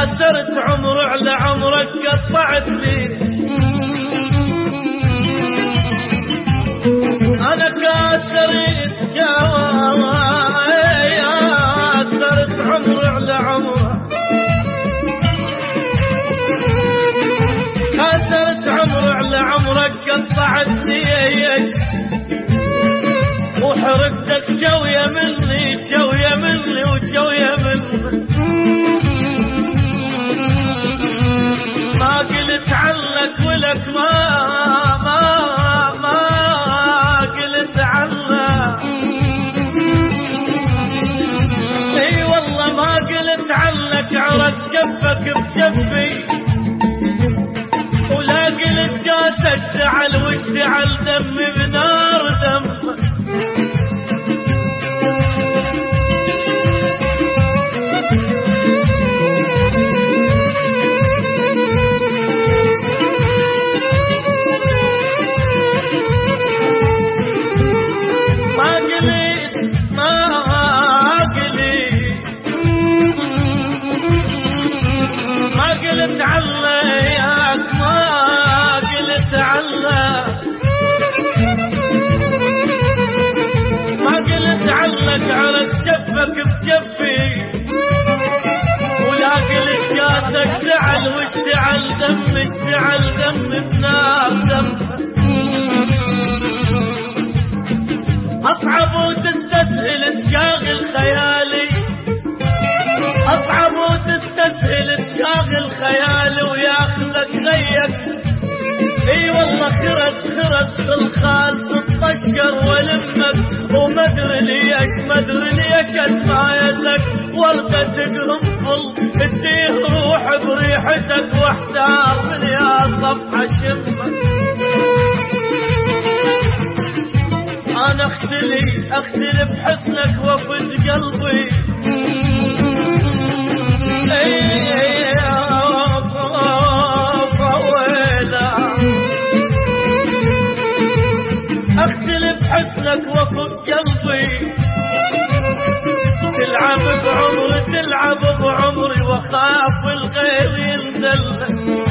كاسرت عمر على عمرك قطعت لي. أنا كاسرت كاسرت عمر على عمرك، كاسرت عمر على عمرك قطعت ليش، وحرقتك جوية مني جوية مني وجوية مني. ما قلت عنك ولك ما قلت عنك، اي والله ما قلت عنك. عرق جفك بجفي ولا قلت جاسك زعل واشتعل دمي بنار دمك. قلت عليك ما قلت عليك، ما قلت عليك. عرق جفك بجفي ولا قلت جاسك زعل واشتعل دم اشتعل دم بنار دم. أصعب وتستسهل تشاغل خيالي، أصعب وتستسهل تشاغل خيالي وياخذك غيك. اي والله خرس خرس الخال تطشر ولمك، ومدري ليش ما يزك وردة تقرنفل اديه روح بريحتك واحتار من يا صفحة شمك. انا اختلي بحسنك وافج قلبي، اختلف حسنك وفق قلبي. تلعب بعمري تلعب بعمري واخاف الغير يندلك.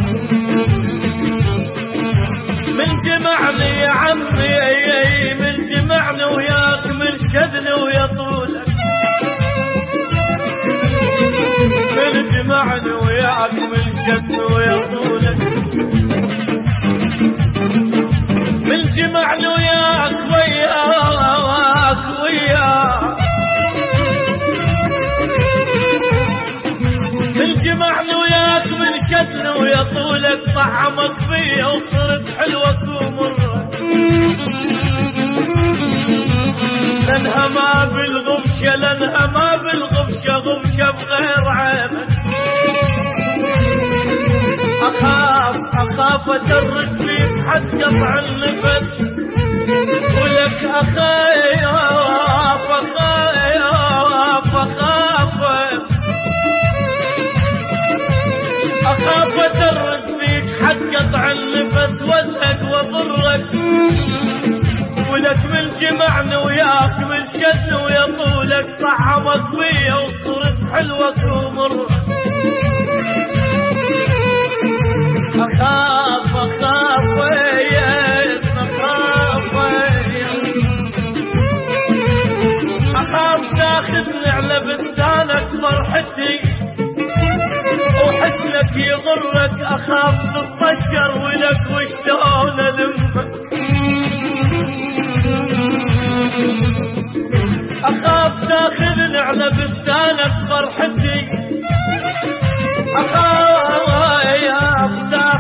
من جمعني يا عمي من جمعني وياك من شدني ويا طولك، من جمعني وياك من شدني ويا طولك، من جمعني وياك وياك من جمعني وياك من شدني ويا طولك. طعمك فيا وصرت حلوك ومرة، لانها ما بالغبشة لانها ما بالغبشة غبشة بغير عينك. أخاف أدرس فيك حتى قطع النفس، ولك أخاف أدرس فيك حتى قطع النفس وازهق وضرك. ولك من جمعني وياك من شدني ويا طولك. طعمك فيا وصرت حلوك ومرك. أخاف وين أخاف تاخذني على بستانك فرحتي وحسنك يضرك. أخاف تطشر ولك وشلون ألمك. أخاف تاخذني على بستانك فرحتي، أخاف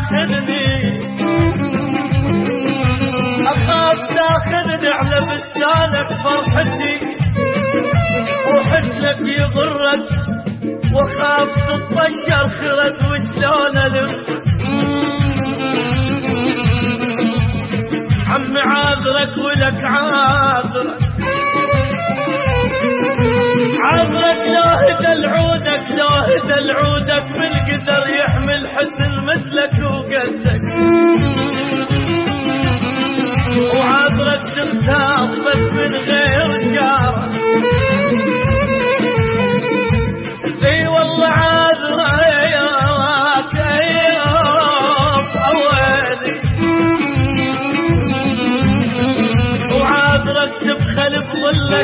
تاخذني على بستانك فرحتي وحسنك يضرك. وخاف تطشر خرس وشلون ألم. عمي عاذرك ولك عاذرك لو هدى العودك بالقدر يحمل حسن مثلك وقدك. وعاذرك تختار بس من غير شارة. اي والله عاذرك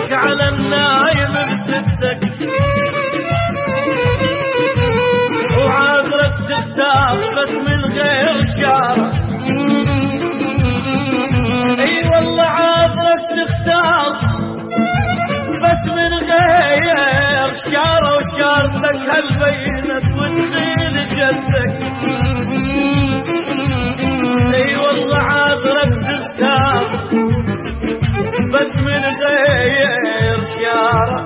حقك على النايم بستك، وعذرك تختار بس من غير شارة. اي والله عذرك تختار بس من غير شارة، وشارتك هالبينت وتخيل جدك. اي والله عذرك تختار بس من غير شارة،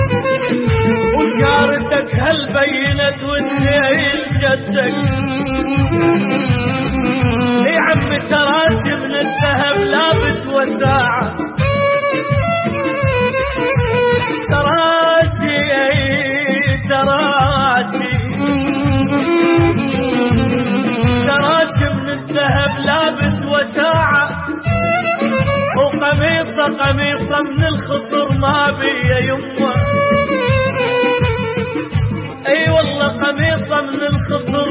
وشارتك هالبينت وتخيل جدك. يا عمي تراجي من الذهب لابس وساعة، تراجي من الذهب لابس وساعة، وقميصة من الخصر ما بي يمه. اي والله قميصة من الخصر